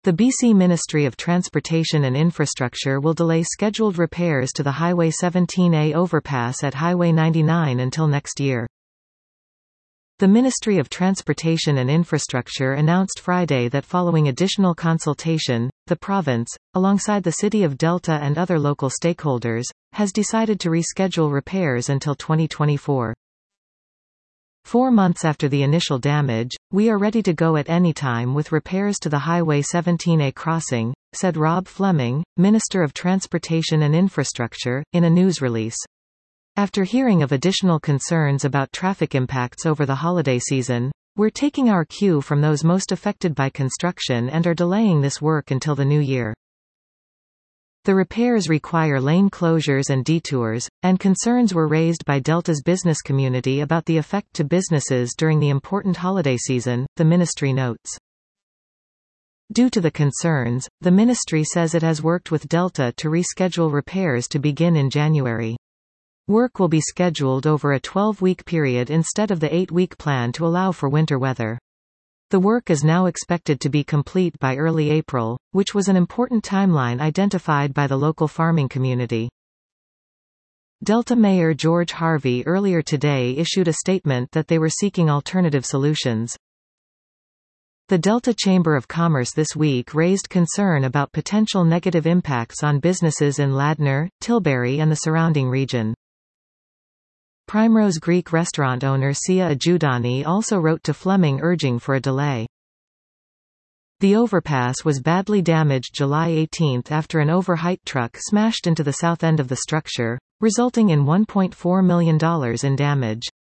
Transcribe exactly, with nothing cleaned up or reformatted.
The B C Ministry of Transportation and Infrastructure will delay scheduled repairs to the Highway seventeen A overpass at Highway ninety-nine until next year. The Ministry of Transportation and Infrastructure announced Friday that following additional consultation, the province, alongside the City of Delta and other local stakeholders, has decided to reschedule repairs until twenty twenty-four. Four months after the initial damage, we are ready to go at any time with repairs to the Highway seventeen A crossing, said Rob Fleming, Minister of Transportation and Infrastructure, in a news release. After hearing of additional concerns about traffic impacts over the holiday season, we're taking our cue from those most affected by construction and are delaying this work until the new year. The repairs require lane closures and detours, and concerns were raised by Delta's business community about the effect to businesses during the important holiday season, the ministry notes. Due to the concerns, the ministry says it has worked with Delta to reschedule repairs to begin in January. Work will be scheduled over a twelve-week period instead of the eight-week plan to allow for winter weather. The work is now expected to be complete by early April, which was an important timeline identified by the local farming community. Delta Mayor George Harvey earlier today issued a statement that they were seeking alternative solutions. The Delta Chamber of Commerce this week raised concern about potential negative impacts on businesses in Ladner, Tilbury and the surrounding region. Primrose Greek restaurant owner Sia Ajudani also wrote to Fleming urging for a delay. The overpass was badly damaged July eighteenth after an overheight truck smashed into the south end of the structure, resulting in one point four million dollars in damage.